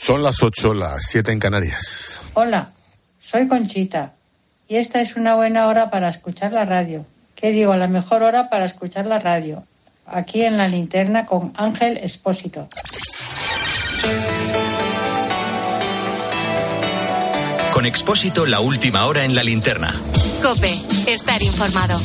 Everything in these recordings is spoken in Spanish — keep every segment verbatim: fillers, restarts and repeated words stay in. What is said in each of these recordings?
Son las ocho, las siete en Canarias. Hola, soy Conchita y esta es una buena hora para escuchar la radio. ¿Qué digo? La mejor hora para escuchar la radio. Aquí en La Linterna con Ángel Expósito. Con Expósito, la última hora en La Linterna. COPE, estar informado.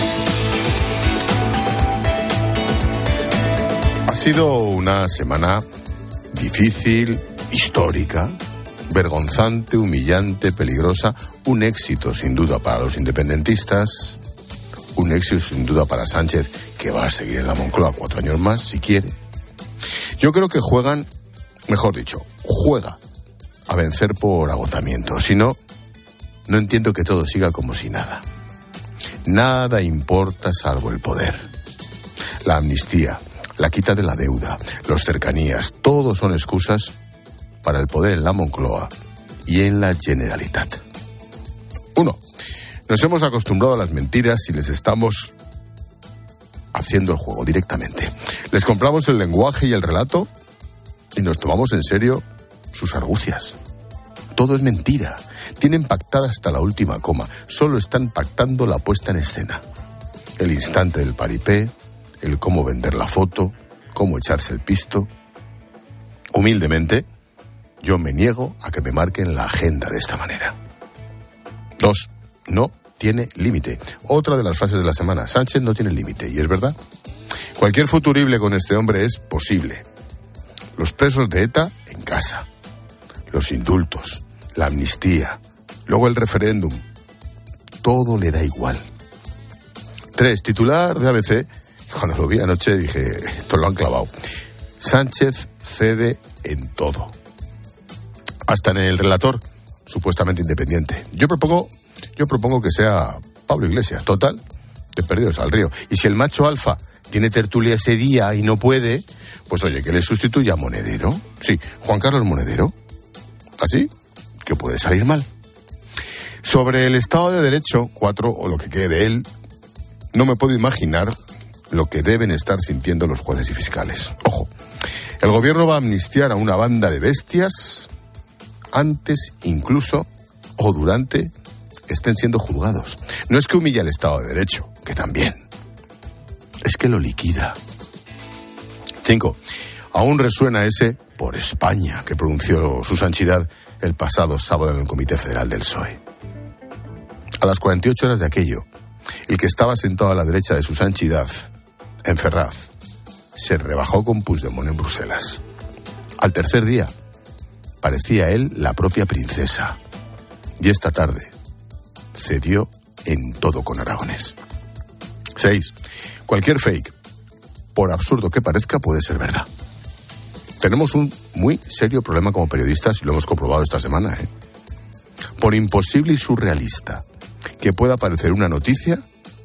Ha sido una semana difícil, histórica, vergonzante, humillante, peligrosa. Un éxito sin duda para los independentistas, un éxito sin duda para Sánchez, que va a seguir en la Moncloa cuatro años más si quiere. Yo creo que juegan, mejor dicho, juega a vencer por agotamiento. Si no, no entiendo que todo siga como si nada. Nada importa salvo el poder. La amnistía, la quita de la deuda, los cercanías, todos son excusas para el poder en la Moncloa y en la Generalitat. Uno, nos hemos acostumbrado a las mentiras y les estamos haciendo el juego directamente. Les compramos el lenguaje y el relato y nos tomamos en serio sus argucias. Todo es mentira. Tienen pactada hasta la última coma. Solo están pactando la puesta en escena. El instante del paripé, el cómo vender la foto, cómo echarse el pisto. Humildemente, yo me niego a que me marquen la agenda de esta manera. Dos, no tiene límite. Otra de las frases de la semana, Sánchez no tiene límite, y es verdad. Cualquier futurible con este hombre es posible. Los presos de ETA en casa, los indultos, la amnistía, luego el referéndum, todo le da igual. Tres, titular de A B C, cuando lo vi anoche dije, esto lo han clavado. Sánchez cede en todo, hasta en el relator, supuestamente independiente. Yo propongo, yo propongo que sea Pablo Iglesias, total, de perdidos al río. Y si el macho alfa tiene tertulia ese día y no puede, pues oye, que le sustituya a Monedero. Sí, Juan Carlos Monedero. ¿Así? Que puede salir mal. Sobre el Estado de Derecho, cuatro, o lo que quede de él, no me puedo imaginar lo que deben estar sintiendo los jueces y fiscales. Ojo, el gobierno va a amnistiar a una banda de bestias antes, incluso, o durante, estén siendo juzgados. No es que humilla el Estado de Derecho, que también. Es que lo liquida. Cinco, aún resuena ese por España que pronunció su santidad el pasado sábado en el Comité Federal del P S O E. A las cuarenta y ocho horas de aquello, el que estaba sentado a la derecha de su santidad, en Ferraz, se rebajó con Puigdemont en Bruselas. Al tercer día, parecía él la propia princesa. Y esta tarde, cedió en todo con Aragonés. Seis, cualquier fake, por absurdo que parezca, puede ser verdad. Tenemos un muy serio problema como periodistas y lo hemos comprobado esta semana, ¿eh? Por imposible y surrealista que pueda parecer una noticia,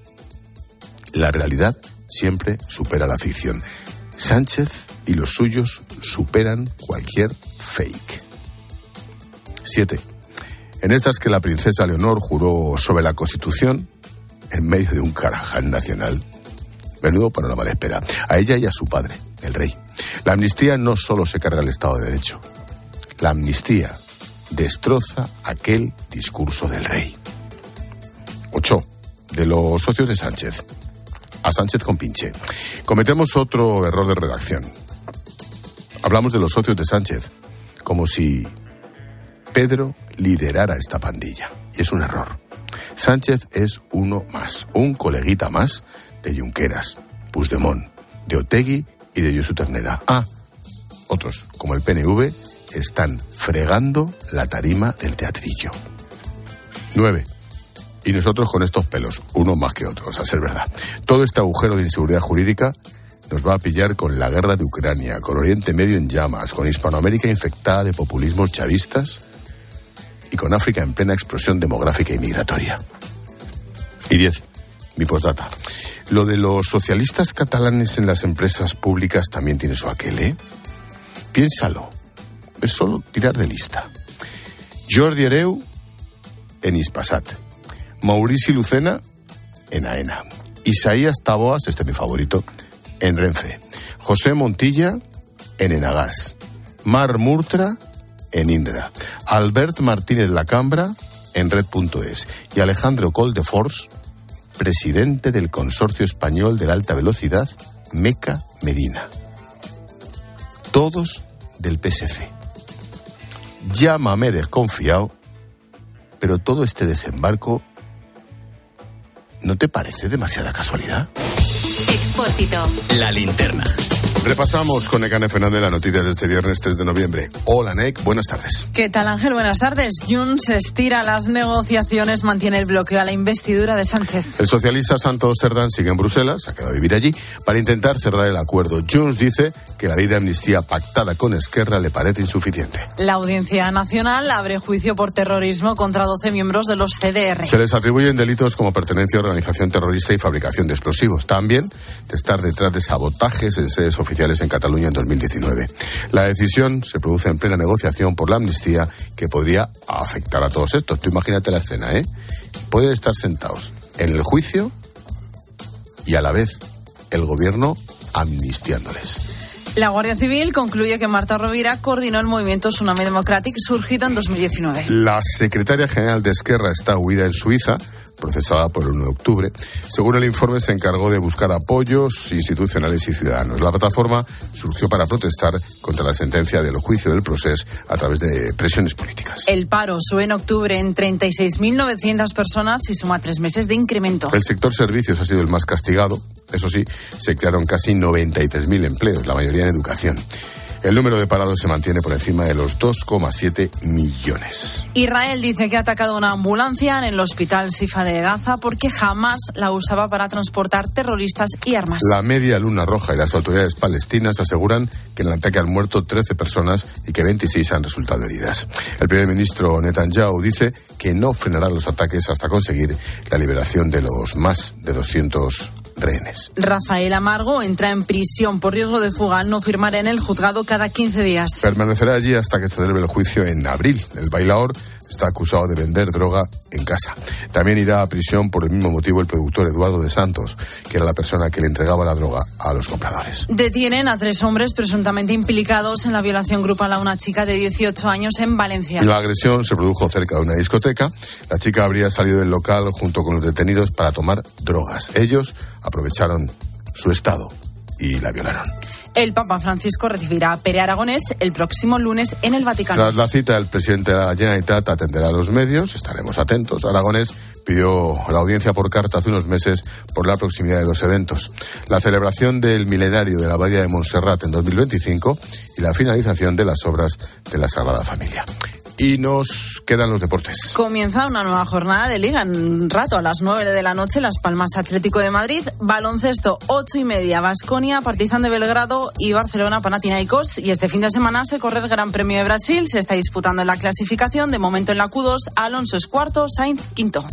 la realidad siempre supera la ficción. Sánchez y los suyos superan cualquier fake. Siete. En estas que la princesa Leonor juró sobre la Constitución en medio de un Carajal nacional. Menudo panorama de espera. A ella y a su padre, el rey. La amnistía no solo se carga el Estado de Derecho. La amnistía destroza aquel discurso del rey. Ocho. De los socios de Sánchez. A Sánchez con pinche. Cometemos otro error de redacción. Hablamos de los socios de Sánchez como si Pedro liderara esta pandilla. Y es un error. Sánchez es uno más, un coleguita más de Junqueras, Puigdemont, de Otegi y de Josu Ternera. Ah, otros, como el P N V, están fregando la tarima del teatrillo. Nueve. Y nosotros con estos pelos, uno más que otros, a ser verdad. Todo este agujero de inseguridad jurídica nos va a pillar con la guerra de Ucrania, con Oriente Medio en llamas, con Hispanoamérica infectada de populismos chavistas y con África en plena explosión demográfica y migratoria. Y diez. Mi postdata. Lo de los socialistas catalanes en las empresas públicas también tiene su aquel, ¿eh? Piénsalo. Es solo tirar de lista. Jordi Hereu en Hispasat. Maurici Lucena en AENA. Isaías Taboas, este es mi favorito, en Renfe. José Montilla en Enagás. Mar Murtra en Indra. Albert Martínez Lacambra en red punto es y Alejandro Coldefors, presidente del Consorcio Español de la Alta Velocidad, Meca Medina. Todos del P S C. Llámame desconfiado, pero todo este desembarco, ¿no te parece demasiada casualidad? Expósito. La linterna. Repasamos con Nekane Fernández las noticias de este viernes tres de noviembre. Hola, Nek, buenas tardes. ¿Qué tal, Ángel? Buenas tardes. Junts estira las negociaciones, mantiene el bloqueo a la investidura de Sánchez. El socialista Santos Cerdán sigue en Bruselas, ha quedado a vivir allí, para intentar cerrar el acuerdo. Junts dice que la ley de amnistía pactada con Esquerra le parece insuficiente. La Audiencia Nacional abre juicio por terrorismo contra doce miembros de los C D R. Se les atribuyen delitos como pertenencia a organización terrorista y fabricación de explosivos. También de estar detrás de sabotajes en sedes oficiales en Cataluña en dos mil diecinueve. La decisión se produce en plena negociación por la amnistía que podría afectar a todos estos. Tú imagínate la escena, ¿eh? Pueden estar sentados en el juicio y a la vez el gobierno amnistiándoles. La Guardia Civil concluye que Marta Rovira coordinó el movimiento Tsunami Democratic surgido en dos mil diecinueve. La secretaria general de Esquerra está huida en Suiza, procesada por el uno de octubre. Según el informe, se encargó de buscar apoyos institucionales y ciudadanos. La plataforma surgió para protestar contra la sentencia del juicio del Procés a través de presiones políticas. El paro sube en octubre en treinta y seis mil novecientas personas y suma tres meses de incremento. El sector servicios ha sido el más castigado. Eso sí, se crearon casi noventa y tres mil empleos, la mayoría en educación. El número de parados se mantiene por encima de los dos coma siete millones. Israel dice que ha atacado una ambulancia en el hospital Sifa de Gaza porque jamás la usaba para transportar terroristas y armas. La Media Luna Roja y las autoridades palestinas aseguran que en el ataque han muerto trece personas y que veintiséis han resultado heridas. El primer ministro Netanyahu dice que no frenará los ataques hasta conseguir la liberación de los más de doscientos rehenes. Rafael Amargo entra en prisión por riesgo de fuga al no firmar en el juzgado cada quince días. Permanecerá allí hasta que se celebre el juicio en abril. El bailaor está acusado de vender droga en casa. También irá a prisión por el mismo motivo el productor Eduardo de Santos, que era la persona que le entregaba la droga a los compradores. Detienen a tres hombres presuntamente implicados en la violación grupal a una chica de dieciocho años en Valencia. La agresión se produjo cerca de una discoteca. La chica habría salido del local junto con los detenidos para tomar drogas. Ellos aprovecharon su estado y la violaron. El Papa Francisco recibirá a Pere Aragonés el próximo lunes en el Vaticano. Tras la cita, el presidente de la Generalitat atenderá a los medios. Estaremos atentos. Aragonés pidió la audiencia por carta hace unos meses por la proximidad de dos eventos: la celebración del milenario de la Abadía de Montserrat en dos mil veinticinco y la finalización de las obras de la Sagrada Familia. Y nos quedan los deportes. Comienza una nueva jornada de Liga en un rato, a las nueve de la noche, Las Palmas Atlético de Madrid, baloncesto ocho y media, Baskonia, Partizan de Belgrado y Barcelona Panathinaikos. Y este fin de semana se corre el Gran Premio de Brasil, se está disputando en la clasificación, de momento en la Q dos, Alonso es cuarto, Sainz quinto.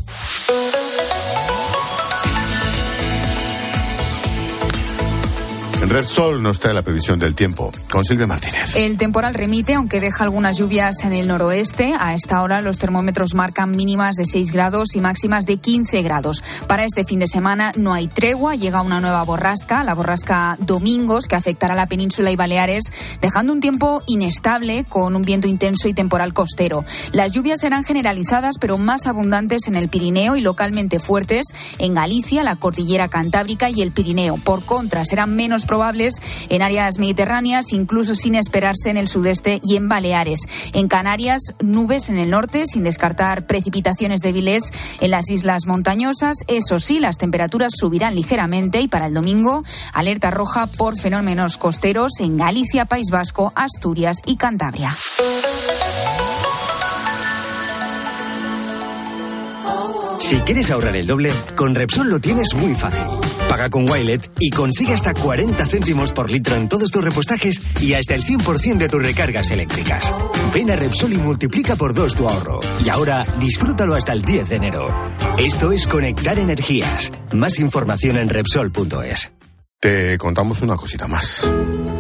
En Repsol nos trae la previsión del tiempo con Silvia Martínez. El temporal remite, aunque deja algunas lluvias en el noroeste. A esta hora los termómetros marcan mínimas de seis grados y máximas de quince grados. Para este fin de semana no hay tregua, llega una nueva borrasca, la borrasca Domingos, que afectará a la península y Baleares, dejando un tiempo inestable con un viento intenso y temporal costero. Las lluvias serán generalizadas, pero más abundantes en el Pirineo y localmente fuertes en Galicia, la cordillera Cantábrica y el Pirineo. Por contra, serán menos probables en áreas mediterráneas, incluso sin esperarse en el sudeste y en Baleares. En Canarias, nubes en el norte, sin descartar precipitaciones débiles en las islas montañosas. Eso sí, las temperaturas subirán ligeramente y para el domingo, alerta roja por fenómenos costeros en Galicia, País Vasco, Asturias y Cantabria. Si quieres ahorrar el doble, con Repsol lo tienes muy fácil. Paga con Wilet y consigue hasta cuarenta céntimos por litro en todos tus repostajes y hasta el cien por ciento de tus recargas eléctricas. Ven a Repsol y multiplica por dos tu ahorro. Y ahora, disfrútalo hasta el diez de enero. Esto es Conectar Energías. Más información en Repsol punto es. Te contamos una cosita más.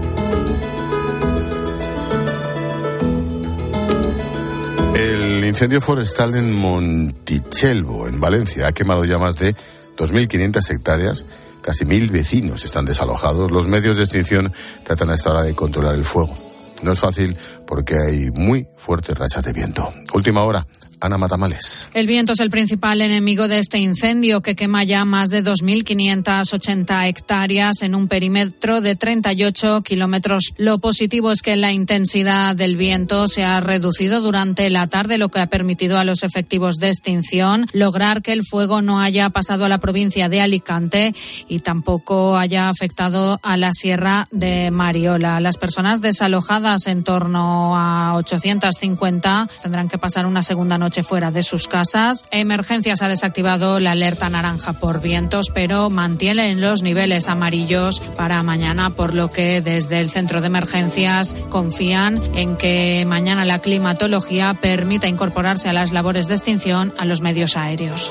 El incendio forestal en Montichelvo, en Valencia, ha quemado ya más de dos mil quinientas hectáreas. Casi mil vecinos están desalojados. Los medios de extinción tratan a esta hora de controlar el fuego. No es fácil porque hay muy fuertes rachas de viento. Última hora. Ana Matamales. El viento es el principal enemigo de este incendio que quema ya más de dos mil quinientas ochenta hectáreas en un perímetro de treinta y ocho kilómetros. Lo positivo es que la intensidad del viento se ha reducido durante la tarde, lo que ha permitido a los efectivos de extinción lograr que el fuego no haya pasado a la provincia de Alicante y tampoco haya afectado a la sierra de Mariola. Las personas desalojadas, en torno a ochocientas cincuenta, tendrán que pasar una segunda noche fuera de sus casas. Emergencias ha desactivado la alerta naranja por vientos, pero mantienen los niveles amarillos para mañana, por lo que desde el centro de emergencias confían en que mañana la climatología permita incorporarse a las labores de extinción a los medios aéreos.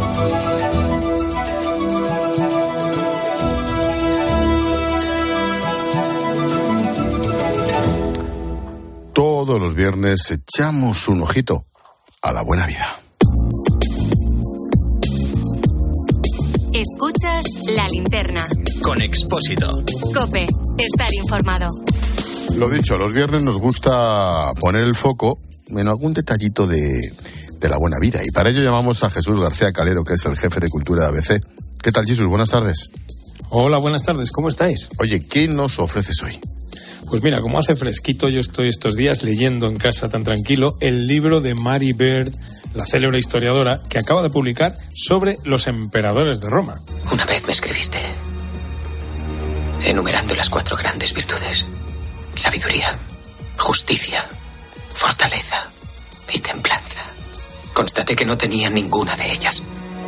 Todos los viernes echamos un ojito a la buena vida. Escuchas La Linterna. Con Expósito. COPE. Estar informado. Lo dicho, los viernes nos gusta poner el foco en algún detallito de, de la buena vida. Y para ello llamamos a Jesús García Calero, que es el jefe de Cultura de A B C. ¿Qué tal, Jesús? Buenas tardes. Hola, buenas tardes. ¿Cómo estáis? Oye, ¿qué nos ofreces hoy? Pues mira, como hace fresquito, yo estoy estos días leyendo en casa tan tranquilo el libro de Mary Beard, la célebre historiadora, que acaba de publicar sobre los emperadores de Roma. Una vez me escribiste, enumerando las cuatro grandes virtudes: sabiduría, justicia, fortaleza y templanza. Constaté que no tenía ninguna de ellas.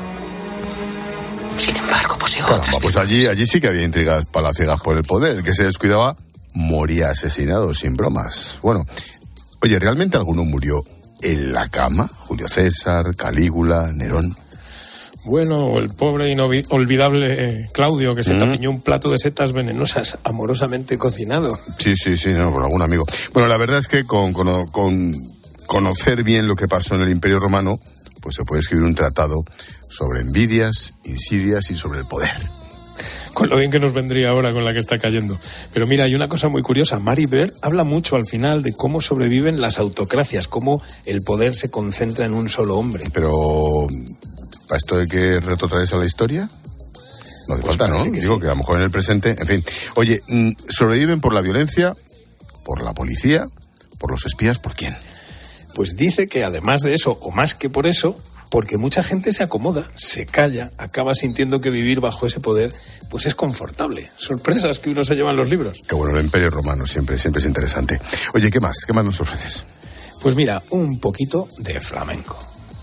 Sin embargo, poseo Caramba, otras pues allí, allí sí que había intrigas palaciegas por el poder. El que se descuidaba moría asesinado, sin bromas. Bueno, oye, ¿realmente alguno murió en la cama? Julio César, Calígula, Nerón. Bueno, el pobre inolvidable eh, Claudio, que se mm. tapiñó un plato de setas venenosas amorosamente cocinado. Sí, sí, sí, no, por algún amigo. Bueno, la verdad es que con, con, con conocer bien lo que pasó en el Imperio Romano, pues se puede escribir un tratado sobre envidias, insidias y sobre el poder. Con lo bien que nos vendría ahora con la que está cayendo. Pero mira, hay una cosa muy curiosa. Mary Beard habla mucho al final de cómo sobreviven las autocracias, cómo el poder se concentra en un solo hombre. Pero, ¿para esto de que retrotraes a la historia? No hace pues falta, ¿no? Que Digo sí. que a lo mejor en el presente, en fin. Oye, ¿sobreviven por la violencia, por la policía, por los espías, por quién? Pues dice que además de eso, o más que por eso, porque mucha gente se acomoda, se calla, acaba sintiendo que vivir bajo ese poder pues es confortable. Sorpresas que uno se lleva en los libros. Qué bueno, el Imperio Romano siempre, siempre es interesante. Oye, ¿qué más? ¿Qué más nos ofreces? Pues mira, un poquito de flamenco.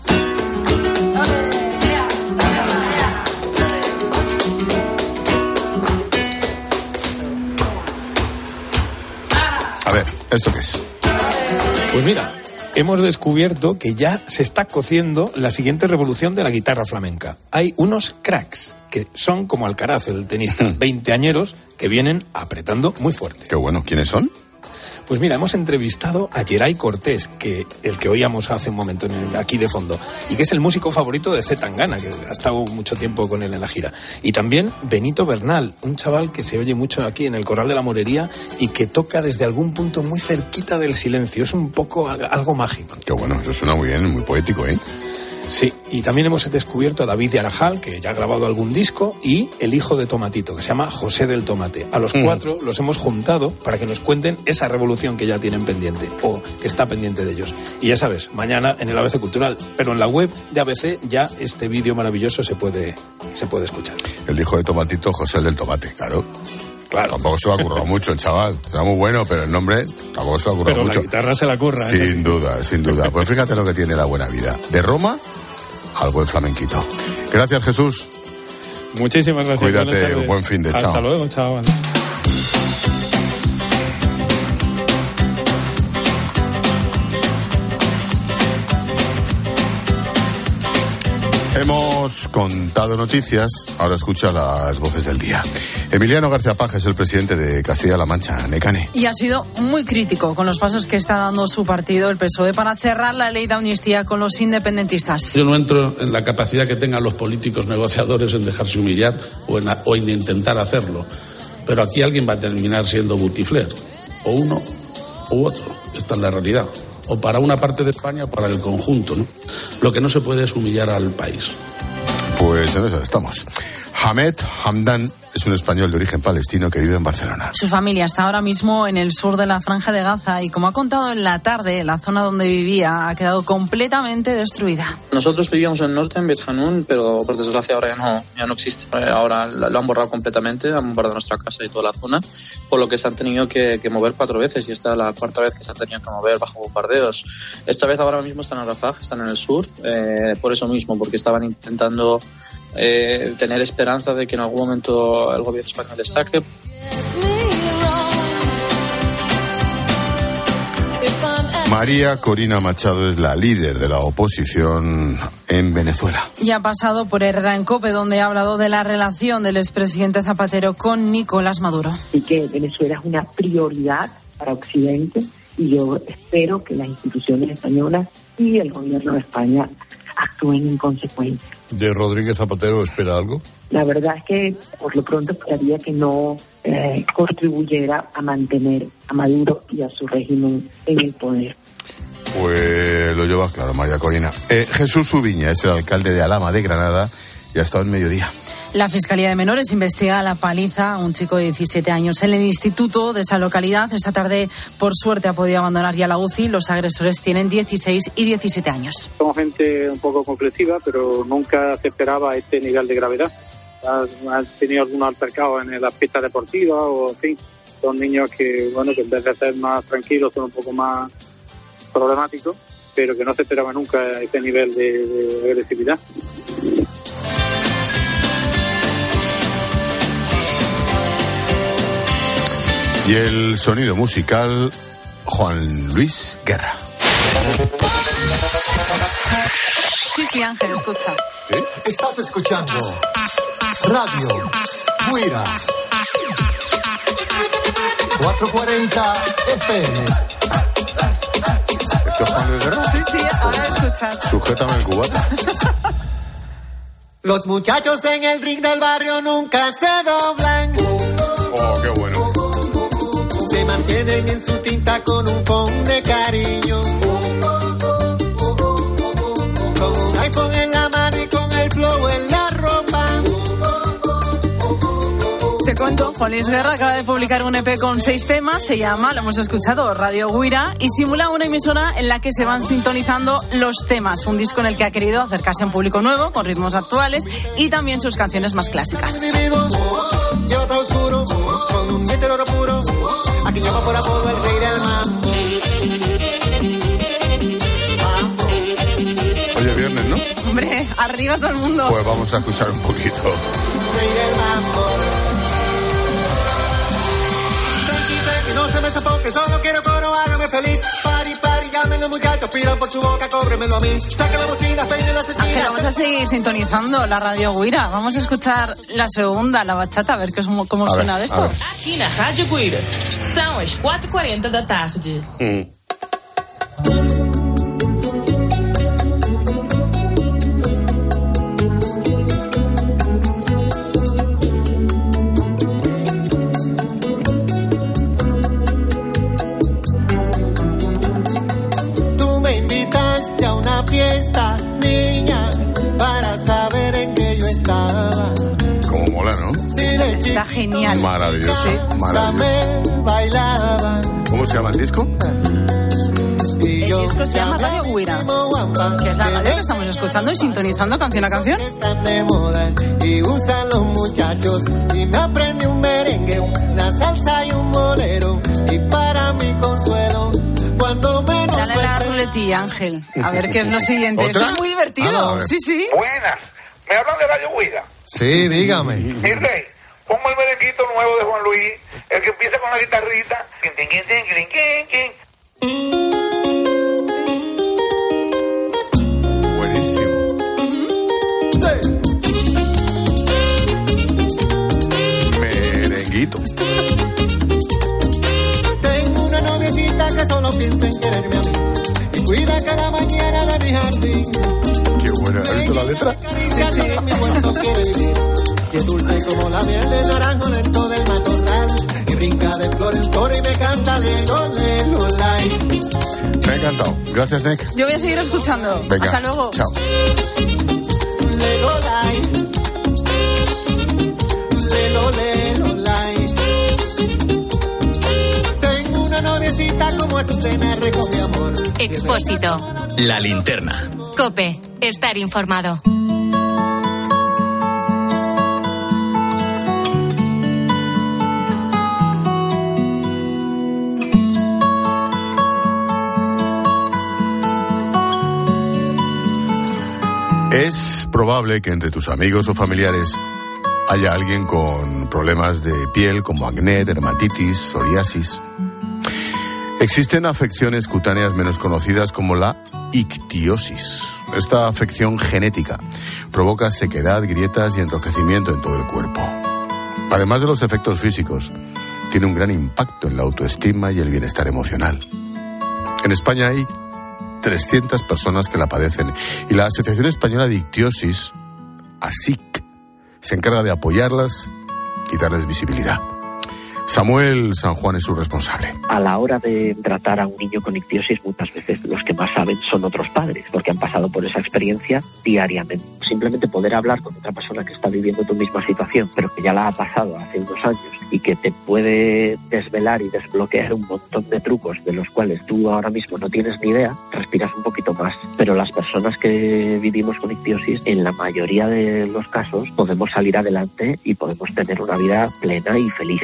A ver, ¿esto qué es? Pues mira, hemos descubierto que ya se está cociendo la siguiente revolución de la guitarra flamenca. Hay unos cracks que son como Alcaraz, el tenista, veinteañeros, que vienen apretando muy fuerte. Qué bueno, ¿quiénes son? Pues mira, hemos entrevistado a Geray Cortés, que el que oíamos hace un momento en el, aquí de fondo, y que es el músico favorito de C. Tangana, que ha estado mucho tiempo con él en la gira. Y también Benito Bernal, un chaval que se oye mucho aquí en el Corral de la Morería y que toca desde algún punto muy cerquita del silencio. Es un poco algo mágico. Qué bueno, eso suena muy bien, muy poético, ¿eh? Sí, y también hemos descubierto a David de Arajal, que ya ha grabado algún disco, y el hijo de Tomatito, que se llama José del Tomate. A los mm. cuatro los hemos juntado para que nos cuenten esa revolución que ya tienen pendiente, o que está pendiente de ellos. Y ya sabes, mañana en el A B C Cultural, pero en la web de A B C ya este vídeo maravilloso se puede, se puede escuchar. El hijo de Tomatito, José del Tomate, claro. Claro. Tampoco se lo ha currado mucho el chaval. Está muy bueno, pero el nombre tampoco se lo ha currado pero mucho. Pero la guitarra se la curra. Sin sí. duda, sin duda. Pues fíjate lo que tiene la buena vida. De Roma al buen flamenquito. Gracias, Jesús. Muchísimas gracias. Cuídate, un buen fin de chao. Hasta luego, chao. Hemos contado noticias, ahora escucha las voces del día. Emiliano García Paje es el presidente de Castilla-La Mancha, Necane. Y ha sido muy crítico con los pasos que está dando su partido, el P S O E, para cerrar la ley de amnistía con los independentistas. Yo no entro en la capacidad que tengan los políticos negociadores en dejarse humillar o en, o en intentar hacerlo. Pero aquí alguien va a terminar siendo butifler, o uno u otro. Esta es la realidad. O para una parte de España o para el conjunto, ¿no? Lo que no se puede es humillar al país. Pues en eso estamos. Hamed Hamdan es un español de origen palestino que vive en Barcelona. Su familia está ahora mismo en el sur de la Franja de Gaza y, como ha contado en la tarde, la zona donde vivía ha quedado completamente destruida. Nosotros vivíamos en el norte, en Bet Hanun, pero por desgracia ahora ya no, ya no existe. Ahora lo han borrado completamente, han bombardeado nuestra casa y toda la zona, por lo que se han tenido que, que mover cuatro veces y esta es la cuarta vez que se han tenido que mover bajo bombardeos. Esta vez ahora mismo están en Rafah, están en el sur, eh, por eso mismo, porque estaban intentando eh, tener esperanza de que en algún momento el gobierno español les saque. María Corina Machado es la líder de la oposición en Venezuela. Y ha pasado por Herrera en COPE, donde ha hablado de la relación del expresidente Zapatero con Nicolás Maduro. Y que Venezuela es una prioridad para Occidente y yo espero que las instituciones españolas y el gobierno de España actúen en consecuencia. ¿De Rodríguez Zapatero espera algo? La verdad es que por lo pronto esperaría que no eh, contribuyera a mantener a Maduro y a su régimen en el poder. Pues lo llevas claro, María Corina. Eh, Jesús Subiña es el alcalde de Alhama de Granada y ha estado en mediodía. La Fiscalía de Menores investiga la paliza a un chico de diecisiete años en el instituto de esa localidad. Esta tarde, por suerte, ha podido abandonar ya la U C I. Los agresores tienen dieciséis y diecisiete años. Somos gente un poco conflictiva, pero nunca se esperaba este nivel de gravedad. Han tenido algunos altercados en las pistas deportivas o, en fin, son niños que, bueno, que en vez de ser más tranquilos son un poco más problemáticos, pero que no se esperaba nunca este nivel de, de agresividad. Y el sonido musical, Juan Luis Guerra. Sí, sí, Ángel, escucha. ¿Sí? Estás escuchando Radio Guira cuatrocientos cuarenta F M. ¿Esto es Juan Luis Guerra? Sí, sí, ahora escuchas. Sujétame el cubata. Los muchachos en el ring del barrio nunca se doblan. Oh, qué bueno. Se mantienen en su tinta con un con de cariño. Con un iPhone en la mano y con el flow en la ropa. Te cuento, Juan Luis Guerra acaba de publicar un E P con seis temas, se llama, lo hemos escuchado, Radio Guira, y simula una emisora en la que se van sintonizando los temas. Un disco en el que ha querido acercarse a un público nuevo, con ritmos actuales, y también sus canciones más clásicas. Lleva todo oscuro, con un diente de oro puro. Aquí llama por apodo el rey del mambo. Oye, viernes, ¿no? Hombre, arriba todo el mundo. Pues vamos a escuchar un poquito. Rey del mambo. No se me sofoque, solo quiero coro, hágame feliz. Pari, pari, llamen los muchachos, pidan por su boca, cóbremelo a mí. Saca la bocina, peine las esquinas. Ángel, vamos a seguir sintonizando la Radio Guira. Vamos a escuchar la segunda, la bachata, a ver qué es, cómo A suena ver, de esto. Aqui na Rádio Guira, são as quatro e quarenta da tarde. Mm. Fiesta, niña, para saber en qué yo estaba. Como mola, ¿no? Está genial. Maravilloso, Sí. maravilloso. Bailaba. ¿Cómo se llama el disco? El disco se llama Radio Guira, que es la radio que estamos escuchando y sintonizando canción a canción. Están de moda y usan los muchachos. Y me aprendí un merengue, una salsa y un bolero. Y para mi consuelo, cuando menos Dale la ruletilla, Ángel. A ver qué es lo siguiente. ¿Otra? Esto es muy divertido. Ah, no, sí, sí. Buenas, me hablan de Radio Guira. Sí, dígame. Mi rey, pongo el merenguito nuevo de Juan Luis, el que empieza con la guitarrita. Buenísimo. Merenguito. Tengo una noviecita que solo piensa en quererme a mí. Y cuida cada mañana de mi jardín. Qué buena, ¿has visto la letra? Sí, sí. Mi puerto quiere vivir. Y es dulce como la miel del naranjo lento del matorral. Y brinca busca de flor en flor y me canta lelo, lelo, lai. Me ha encantado. Gracias, Nick. Yo voy a seguir escuchando. Venga, hasta luego. Chao. Lelo, lai. Lelo, lelo, lai. Tengo una noviecita como Azucena, recoge amor. Expósito. La linterna. COPE. Estar informado. Es probable que entre tus amigos o familiares haya alguien con problemas de piel como acné, dermatitis, psoriasis. Existen afecciones cutáneas menos conocidas como la ictiosis. Esta afección genética provoca sequedad, grietas y enrojecimiento en todo el cuerpo. Además de los efectos físicos, tiene un gran impacto en la autoestima y el bienestar emocional. En España hay trescientas personas que la padecen y la Asociación Española de Ictiosis, ASIC, se encarga de apoyarlas y darles visibilidad. Samuel San Juan es su responsable. A la hora de tratar a un niño con ictiosis, muchas veces los que más saben son otros padres, porque han pasado por esa experiencia diariamente. Simplemente poder hablar con otra persona que está viviendo tu misma situación, pero que ya la ha pasado hace unos años y que te puede desvelar y desbloquear un montón de trucos de los cuales tú ahora mismo no tienes ni idea, respiras un poquito más. Pero las personas que vivimos con ictiosis, en la mayoría de los casos, podemos salir adelante y podemos tener una vida plena y feliz.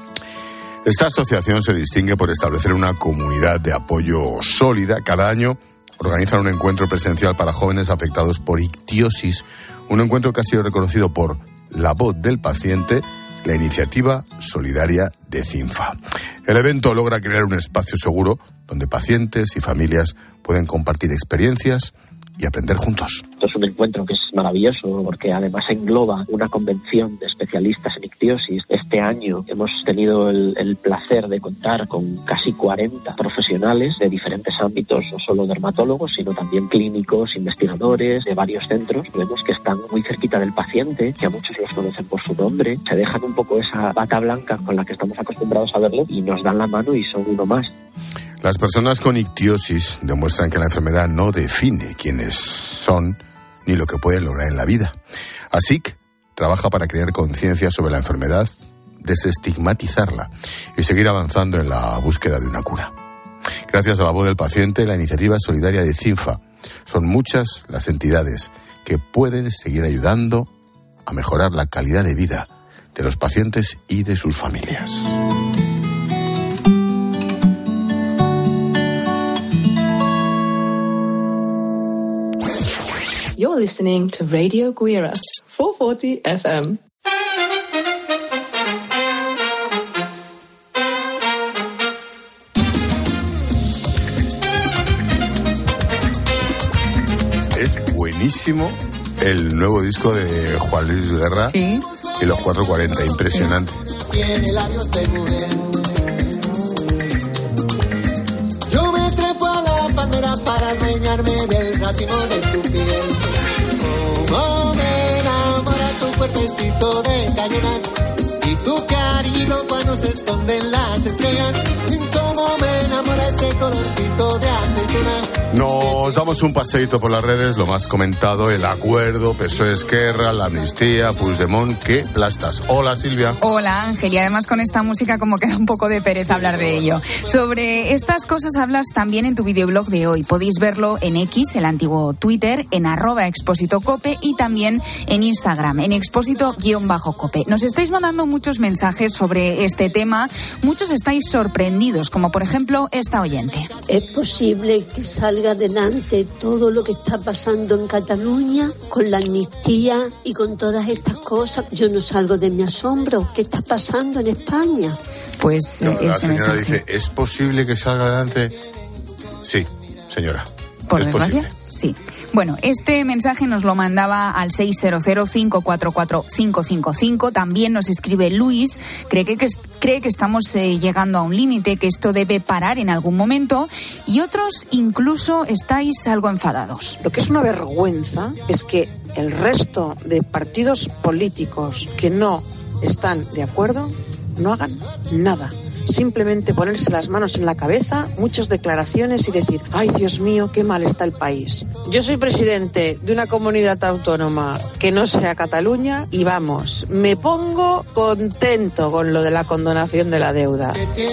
Esta asociación se distingue por establecer una comunidad de apoyo sólida. Cada año organizan un encuentro presencial para jóvenes afectados por ictiosis, un encuentro que ha sido reconocido por La Voz del Paciente, la iniciativa solidaria de CINFA. El evento logra crear un espacio seguro donde pacientes y familias pueden compartir experiencias y aprender juntos. Esto es un encuentro que es maravilloso porque además engloba una convención de especialistas en ictiosis. Este año hemos tenido el, el placer de contar con casi cuarenta profesionales de diferentes ámbitos, no solo dermatólogos, sino también clínicos, investigadores de varios centros. Vemos que están muy cerquita del paciente, que a muchos los conocen por su nombre, se dejan un poco esa bata blanca con la que estamos acostumbrados a verlo y nos dan la mano y son uno más. Las personas con ictiosis demuestran que la enfermedad no define quiénes son ni lo que pueden lograr en la vida. ASIC trabaja para crear conciencia sobre la enfermedad, desestigmatizarla y seguir avanzando en la búsqueda de una cura. Gracias a La Voz del Paciente, la iniciativa solidaria de CINFA, son muchas las entidades que pueden seguir ayudando a mejorar la calidad de vida de los pacientes y de sus familias. You're listening to Radio Guira, four forty F M. Es buenísimo el nuevo disco de Juan Luis Guerra. Sí. Y los cuatro cuarenta, impresionante. Tiene labios de mujer. Yo me trepo a la palmera para adueñarme del racimo de tu piel. Cómo me enamora tu cuerpecito de cañonas y tu cariño cuando se esconden las estrellas. Cómo me enamora ese colorcito de aceituna. Nos damos un paseíto por las redes, lo más comentado, el acuerdo, P S O E Esquerra, la amnistía, Puigdemont, ¿qué plastas? Hola, Silvia. Hola, Ángel, y además con esta música como que da un poco de pereza hablar de ello. Sobre estas cosas hablas también en tu videoblog de hoy. Podéis verlo en X, el antiguo Twitter, en arroba expósito cope y también en Instagram, en expósito-cope. Nos estáis mandando muchos mensajes sobre este tema, muchos estáis sorprendidos, como por ejemplo esta oyente. ¿Es posible que salga adelante todo lo que está pasando en Cataluña con la amnistía y con todas estas cosas? Yo no salgo de mi asombro. ¿Qué está pasando en España? Pues no, la ese señora mensaje. dice, ¿es posible que salga adelante? Sí, señora. Por es desgracia, posible. sí. Bueno, este mensaje nos lo mandaba al seis cero cero, cinco cuatro cuatro, cinco cinco cinco. También nos escribe Luis, cree que, que, cree que estamos eh, llegando a un límite, que esto debe parar en algún momento. Y otros incluso estáis algo enfadados. Lo que es una vergüenza es que el resto de partidos políticos que no están de acuerdo no hagan nada. simplemente ponerse las manos en la cabeza, muchas declaraciones y decir, ay Dios mío, qué mal está el país. Yo soy presidente de una comunidad autónoma que no sea Cataluña y vamos, me pongo contento con lo de la condonación de la deuda.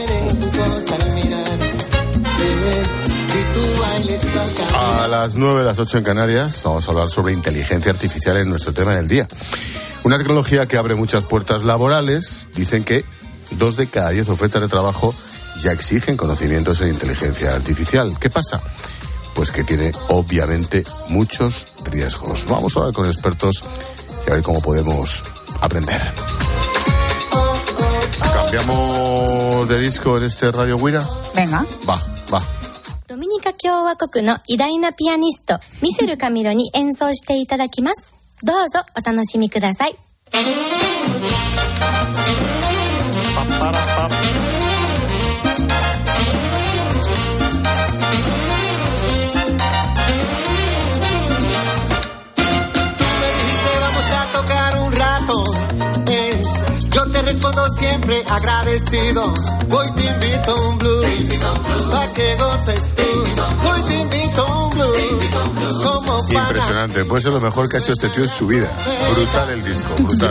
A las nueve, las ocho en Canarias, vamos a hablar sobre inteligencia artificial en nuestro tema del día. Una tecnología que abre muchas puertas laborales. Dicen que dos de cada diez ofertas de trabajo ya exigen conocimientos en inteligencia artificial. ¿Qué pasa? Pues que tiene obviamente muchos riesgos. Vamos a hablar con expertos y a ver cómo podemos aprender. ¿Cambiamos de disco en este Radio Guira? Venga. Va, va. ドミニカ共和国の偉大なピアニストミシェル・カミロに演奏していただきます。どうぞお楽しみください。 Respondo siempre agradecido. Hoy te invito a un blues para que goces tú. Hoy te invito a un blues como pana. Impresionante, puede ser lo mejor que ha hecho este tío en su vida. Brutal el disco, brutal.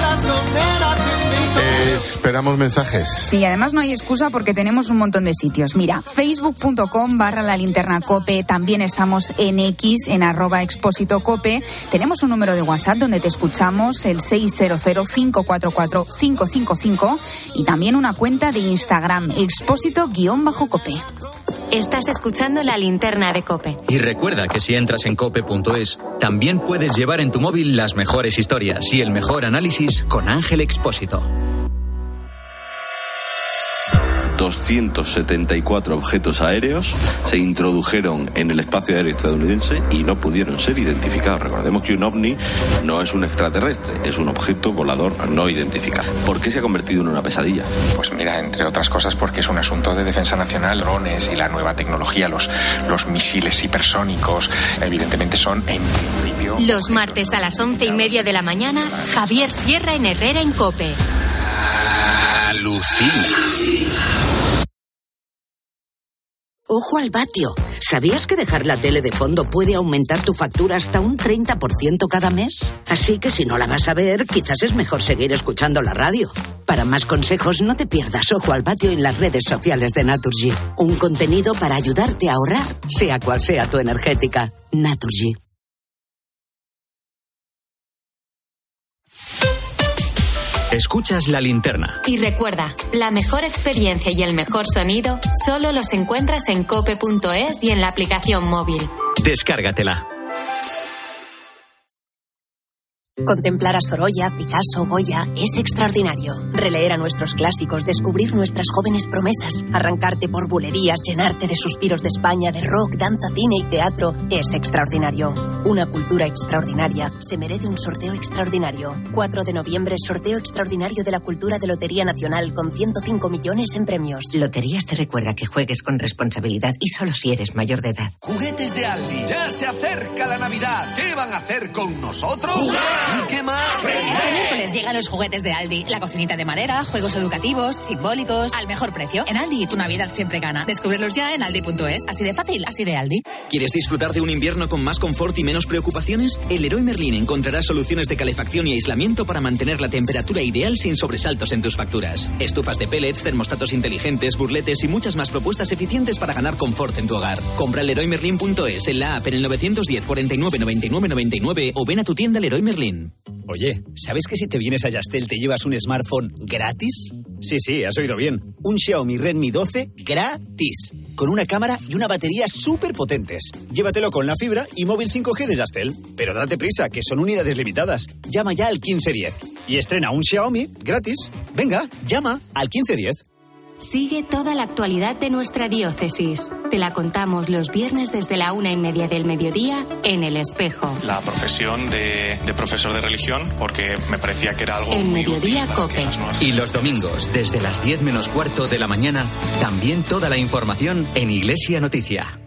Eh, esperamos mensajes. Sí, además no hay excusa porque tenemos un montón de sitios. Mira, facebook.com barra la linterna cope. También estamos en X, en arroba expósito cope. Tenemos un número de WhatsApp donde te escuchamos, el seis cero cero, cinco cuatro cuatro, cinco cinco cinco. Y también una cuenta de Instagram, expósito-cope. Estás escuchando la linterna de COPE. Y recuerda que si entras en cope punto es, también puedes llevar en tu móvil las mejores historias y el mejor análisis con Ángel Expósito. doscientos setenta y cuatro objetos aéreos se introdujeron en el espacio aéreo estadounidense y no pudieron ser identificados. Recordemos que un ovni no es un extraterrestre, es un objeto volador no identificado. ¿Por qué se ha convertido en una pesadilla? Pues mira, entre otras cosas porque es un asunto de defensa nacional. Drones y la nueva tecnología, los, los misiles hipersónicos, evidentemente son en principio... Los martes a las once y media de la mañana, Javier Sierra en Herrera en COPE. Alucina. Ojo al vatio. ¿Sabías que dejar la tele de fondo puede aumentar tu factura hasta un treinta por ciento cada mes? Así que si no la vas a ver, quizás es mejor seguir escuchando la radio. Para más consejos, no te pierdas Ojo al vatio en las redes sociales de Naturgy. Un contenido para ayudarte a ahorrar, sea cual sea tu energética. Naturgy. Escuchas la linterna. Y recuerda, la mejor experiencia y el mejor sonido solo los encuentras en cope punto es y en la aplicación móvil. Descárgatela. Contemplar a Sorolla, Picasso, Goya es extraordinario. Releer a nuestros clásicos, descubrir nuestras jóvenes promesas, arrancarte por bulerías, llenarte de suspiros de España, de rock, danza, cine y teatro es extraordinario. Una cultura extraordinaria se merece un sorteo extraordinario. cuatro de noviembre, sorteo extraordinario de la cultura de Lotería Nacional con ciento cinco millones en premios. Loterías te recuerda que juegues con responsabilidad y solo si eres mayor de edad. Juguetes de Aldi. Ya se acerca la Navidad. ¿Qué van a hacer con nosotros? ¡Jugar! ¿Y qué más? Este miércoles llegan los juguetes de Aldi. La cocinita de madera, juegos educativos, simbólicos, al mejor precio. En Aldi, tu Navidad siempre gana. Descúbrelos ya en aldi punto es. Así de fácil, así de Aldi. ¿Quieres disfrutar de un invierno con más confort y menos preocupaciones? En Leroy Merlin encontrarás soluciones de calefacción y aislamiento para mantener la temperatura ideal sin sobresaltos en tus facturas. Estufas de pellets, termostatos inteligentes, burletes y muchas más propuestas eficientes para ganar confort en tu hogar. Compra en leroy merlin punto es, en la app, en el nueve uno cero, cuarenta y nueve, noventa y nueve, noventa y nueve o ven a tu tienda Leroy Merlin. Oye, ¿sabes que si te vienes a Yastel te llevas un smartphone gratis? Sí, sí, has oído bien. Un Xiaomi Redmi doce gratis. Con una cámara y una batería súper potentes. Llévatelo con la fibra y móvil cinco G de Yastel. Pero date prisa, que son unidades limitadas. Llama ya al quince diez y estrena un Xiaomi gratis. Venga, llama al quince diez. Sigue toda la actualidad de nuestra diócesis. Te la contamos los viernes desde la una y media del mediodía en El Espejo. La profesión de, de profesor de religión, porque me parecía que era algo en muy Mediodía útil Cope. Y los domingos, desde las diez menos cuarto de la mañana, también toda la información en Iglesia Noticia.